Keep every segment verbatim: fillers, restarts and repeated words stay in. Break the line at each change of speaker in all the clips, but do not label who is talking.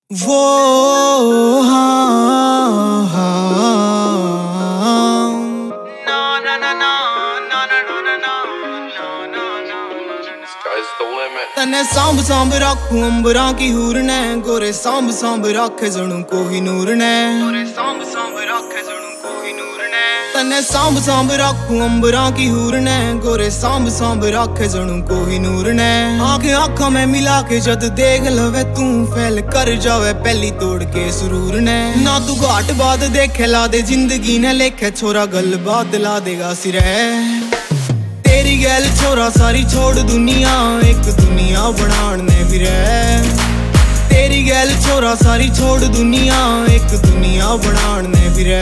वो हाँ हाँ ना ना ना ना ना ना ना ना
Sky's the limit.
तने सांभ सांभ रखूं अंबरां की हूर ने गोरे सांभ सांभ रखे जणू कोही नूर ने गोरे सांभ सांभ रखे जणू कोही नूर ने तने सांभ सांभ रखूं अंबरां की हूर ने गोरे सांभ सांभ रखे जणू कोही नूर ने आंखें आंखों में मिला के जद देख लवे तू फैल कर जावे पहली तोड़ के सुरूर ने ना तू घाट बाद देखे ला दे जिंदगी ने लेखे छोरा गल बात ला देगा सिरे तेरी गैल छोरा सारी छोड़ दुनिया एक दुनिया बनाने ने फिरे तेरी गैल छोरा सारी छोड़ दुनिया एक दुनिया बनाने ने फिरे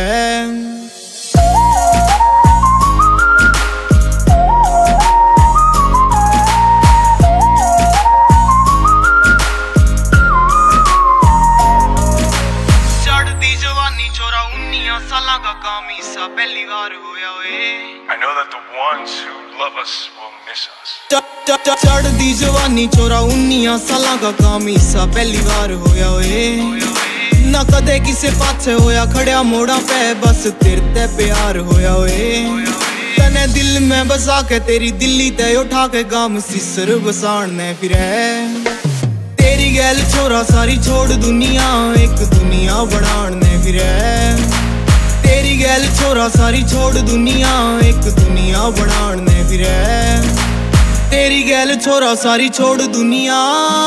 चढ़दी जवानी छोरा उन्नियां सालां का कामी सा पहली बार होया ओए
I know that the ones who love us will miss us.
चढ़दी जवानी छोरा उन्नियां सालां का कामी सा पहली बार होया ओए ना कदे किसे पाछे होया खड़िया मोड़ा पे बस तेरे ते प्यार होया ओए तने दिल में बसा के तेरी दिल्ली ते उठा के गाम सिसर बसाने फिरे तेरी गैल छोरा सारी छोड़ दुनिया एक दुनिया बनाने फिरे तेरी गैल छोरा सारी छोड़ दुनिया एक दुनिया बनाने फिरे तेरी गैल छोरा सारी छोड़ दुनिया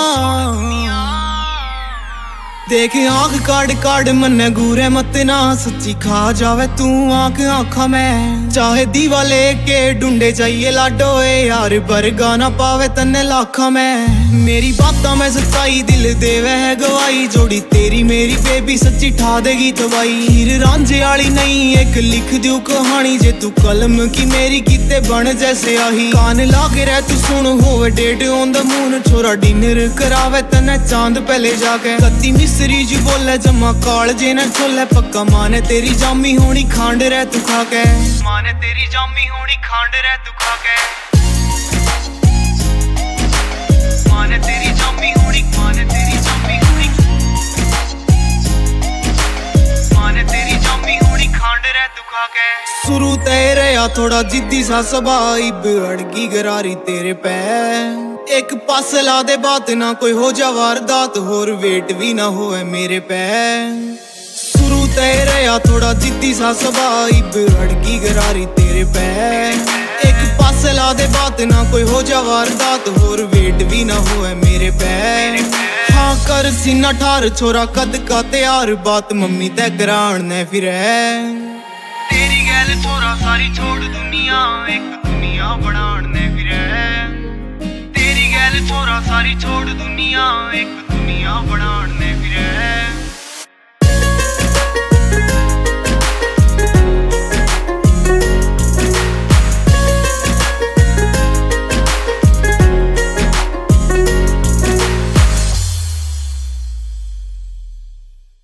देख आंख काड़ काड़ मन्ने घूरे मत ना सच्ची खा जावे तू आंख आंखा में चाहे दीवा लेके ढूंढे चाहिए लाडो ए यार पर गाना पावे तन्ने लाखा में मेरी बातों में सच्चाई दिल देवे है गवाही जोड़ी तेरी मेरी बेबी सच्ची ठा देगी तवाई हीर रांझे आली नहीं एक लिख दू कहानी जे तू कलम की मेरी किते बन जैसे आही कान लागे रह तू सुन होवे डेट ऑन द मून छोरा डिनर करावे तन्ने चांद पहले जाके कत्ती मिसरी जी बोले जमा काल जे न छोले पक्का माने तेरी जामी होनी खांड रह तू खा के माने तेरी जामी होनी खांड रह तू खा के माने तेरी जामी होनी माने तेरी जामी होनी माने तेरी जामी होनी खांड रह तू खा के शुरू तेरे या थोड़ा जिद्दी सा सबाइब अड़गी गरारी तेरे पे एक पास ला दे बात ना कोई हो जा वारदात होर वेट भी ना होए मेरे पे शुरू तेरे या थोड़ा जिद्दी सा सबाइब अड़गी गरारी तेरे पे एक पास ला दे बात ना कोई हो जा वारदात होर वेट भी ना होए मेरे पे हाँ कर सीना ठार छोरा कद का तैयार बात मम्मी ते कराण ने फिर तेरी गैल छोरा सारी छोड़ दुनिया एक दुनिया बनाने फिर तेरी गैल छोरा सारी छोड़ दुनिया एक दुनिया